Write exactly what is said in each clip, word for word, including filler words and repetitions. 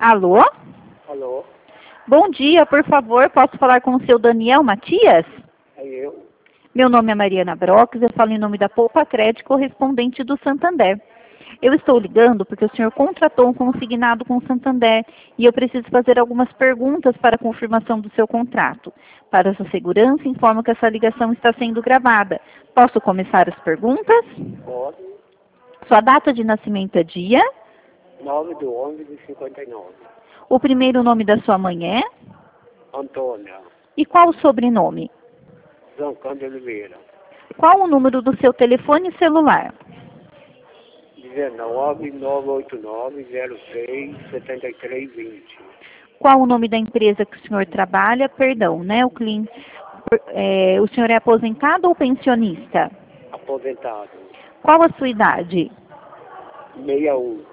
Alô? Alô? Bom dia, por favor, posso falar com o seu Daniel Matias? É eu? Meu nome é Mariana Brox, eu falo em nome da Poupa Crédito, correspondente do Santander. Eu estou ligando porque o senhor contratou um consignado com o Santander e eu preciso fazer algumas perguntas para a confirmação do seu contrato. Para sua segurança, informo que essa ligação está sendo gravada. Posso começar as perguntas? Pode. Sua data de nascimento é dia? nove de onze de cinquenta e nove. O primeiro nome da sua mãe é? Antônia. E qual o sobrenome? Zancando Oliveira. Qual o número do seu telefone celular? dezenove, nove oito nove, zero seis, setenta e três, vinte. Qual o nome da empresa que o senhor trabalha? Perdão, né? O cliente, é, o senhor é aposentado ou pensionista? Aposentado. Qual a sua idade? sessenta e um.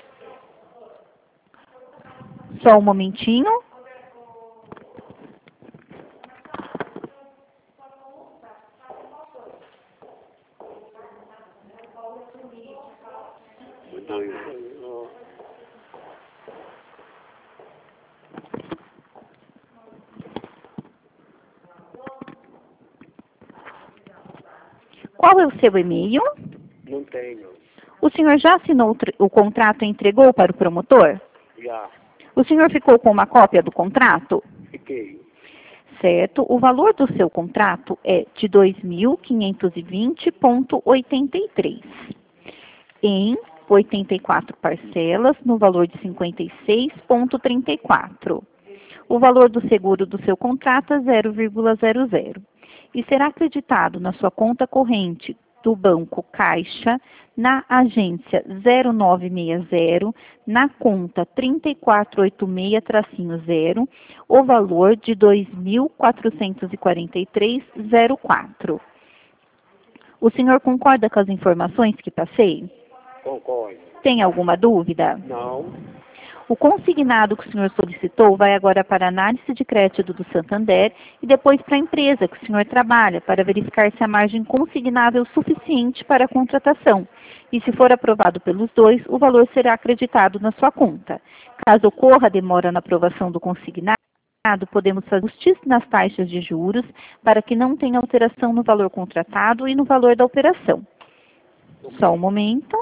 Só um momentinho. Qual é o seu e-mail? Não tenho. O senhor já assinou o, tr- o contrato e entregou para o promotor? Já. O senhor ficou com uma cópia do contrato? Fiquei. Certo. O valor do seu contrato é de dois mil quinhentos e vinte vírgula oitenta e três, em oitenta e quatro parcelas, no valor de cinquenta e seis vírgula trinta e quatro. O valor do seguro do seu contrato é zero vírgula zero zero e será acreditado na sua conta corrente do Banco Caixa, na agência zero nove seis zero, na conta três quatro oito seis zero, o valor de dois mil quatrocentos e quarenta e três vírgula zero quatro. O senhor concorda com as informações que passei? Concordo. Tem alguma dúvida? Não. O consignado que o senhor solicitou vai agora para a análise de crédito do Santander e depois para a empresa que o senhor trabalha, para verificar se a margem consignável é suficiente para a contratação. E se for aprovado pelos dois, o valor será acreditado na sua conta. Caso ocorra demora na aprovação do consignado, podemos fazer ajustes nas taxas de juros para que não tenha alteração no valor contratado e no valor da operação. Só um momento.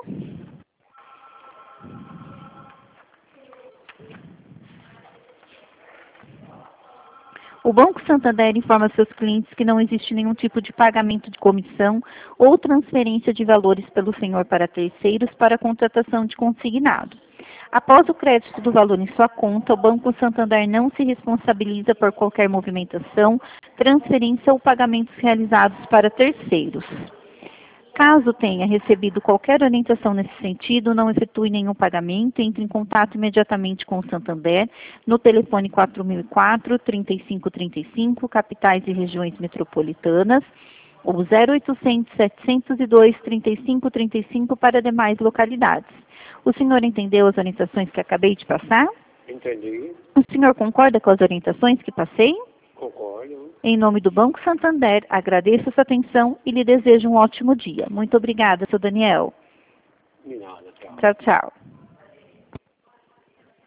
O Banco Santander informa seus clientes que não existe nenhum tipo de pagamento de comissão ou transferência de valores pelo senhor para terceiros para a contratação de consignado. Após o crédito do valor em sua conta, o Banco Santander não se responsabiliza por qualquer movimentação, transferência ou pagamentos realizados para terceiros. Caso tenha recebido qualquer orientação nesse sentido, não efetue nenhum pagamento, entre em contato imediatamente com o Santander no telefone quatro mil e quatro, trinta e cinco trinta e cinco, capitais e regiões metropolitanas, ou zero oitocentos, setecentos e dois, trinta e cinco trinta e cinco para demais localidades. O senhor entendeu as orientações que acabei de passar? Entendi. O senhor concorda com as orientações que passei? Concordo. Em nome do Banco Santander, agradeço a sua atenção e lhe desejo um ótimo dia. Muito obrigada, seu Daniel. De nada, tchau. Tchau, tchau.